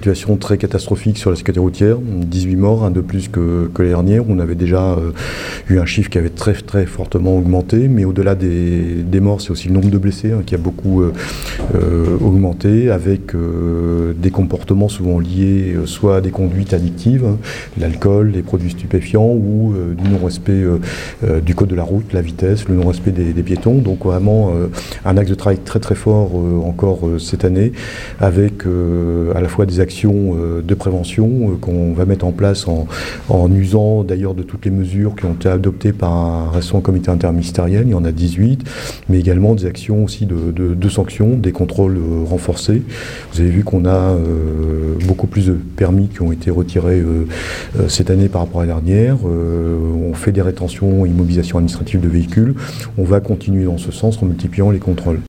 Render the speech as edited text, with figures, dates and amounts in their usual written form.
situation très catastrophique sur la sécurité routière, 18 morts, un de plus que l'année dernière. On avait déjà eu un chiffre qui avait très très fortement augmenté, mais au-delà des morts, c'est aussi le nombre de blessés qui a beaucoup augmenté, avec des comportements souvent liés soit à des conduites addictives, l'alcool, les produits stupéfiants, ou du non-respect du code de la route, la vitesse, le non-respect des piétons. Donc vraiment un axe de travail très très fort encore cette année, avec à la fois des actions de prévention qu'on va mettre en place en usant d'ailleurs de toutes les mesures qui ont été adoptées par un récent comité interministériel. Il y en a 18, mais également des actions aussi de sanctions, des contrôles renforcés. Vous avez vu qu'on a beaucoup plus de permis qui ont été retirés cette année par rapport à la dernière. On fait des rétentions, immobilisations administratives de véhicules. On va continuer dans ce sens en multipliant les contrôles.